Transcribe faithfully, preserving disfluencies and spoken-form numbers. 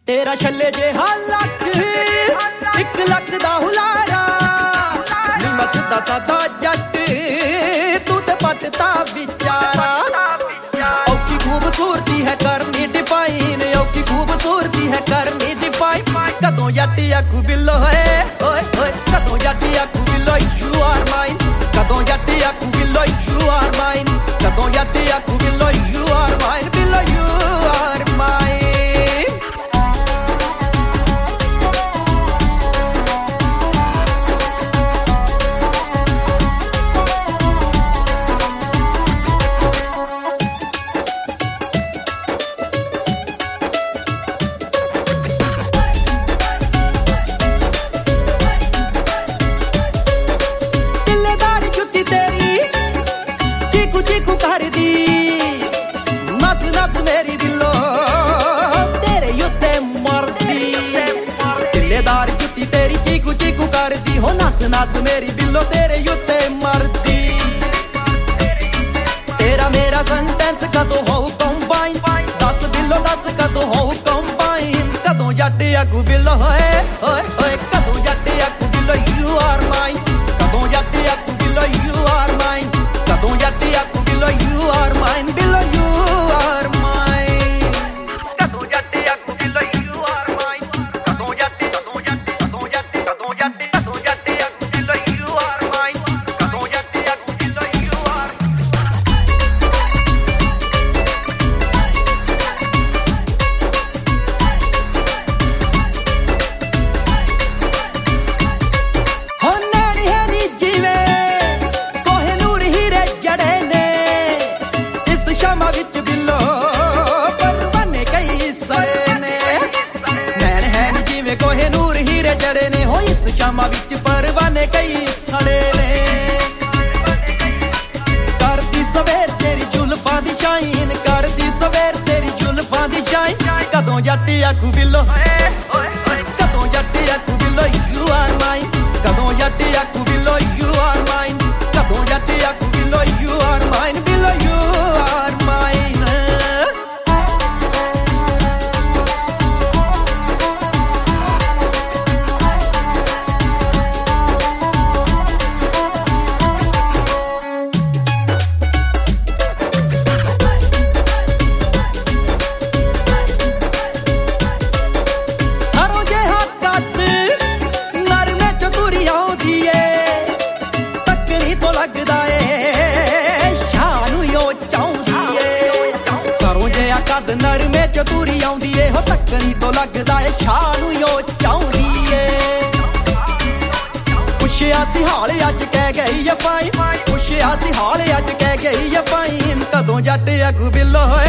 तेरा छल्ले जेहा लक इक लक दा हुलारा नी मैं सीधा सादा जट तू ते पटता विचारा औखी खूबसूरती है करनी डिफाइन औखी खूबसूरती है करनी डिफाइन कदों जट आखू बिल्लो है ओए ओए कदों जट आखू बिल्लो यू आर माइन कदों जट आखू बिल्लो यू आर माइन कदों जट आखू बिल्लो यू आर माइन बिल्लो यू आर माइन मेरी दिलो तेरे युते मरदी तिल्लेदार जुती तेरी चीकू चीकू करदी हो नस नस मेरी बिल्लो तेरे युते मरदी तेरा मेरा सेंटेंस कदों हो कंबाइन दस बिल्लो दस कदों हो कंबाइन कदों जट आगू बिल्लो होए होए होए कदों जट आगू बिल्लो यू आर माइन कदों जट आगू बिल्लो यू आर माइन कदों जट आगू बिल्लो यू आर माइन बिल्लो यू आर शामा विच परवाने कई सड़े ने करदी सवेर तेरी जुल्फां दी शाइन करदी सवेर तेरी जुल्फां दी शाइन कदों जट आखू बिल्लो कदों जट आखू बिल्लो यू आर माइन कदों जट आखू बिल्लो यू आर माइन कदों जट आखू बिल्लो यू आर माइन बिल्लो यू आर माइन कद नरमे चतुरी आउंदी ए हो तकनी तो लगदा ए शानू यो चाउंदी ए पुछया सी हाल अज कह गई ए फाइन पुछया सी हाल अज कह गई ए फाइन कदों जट आगू बिल्लो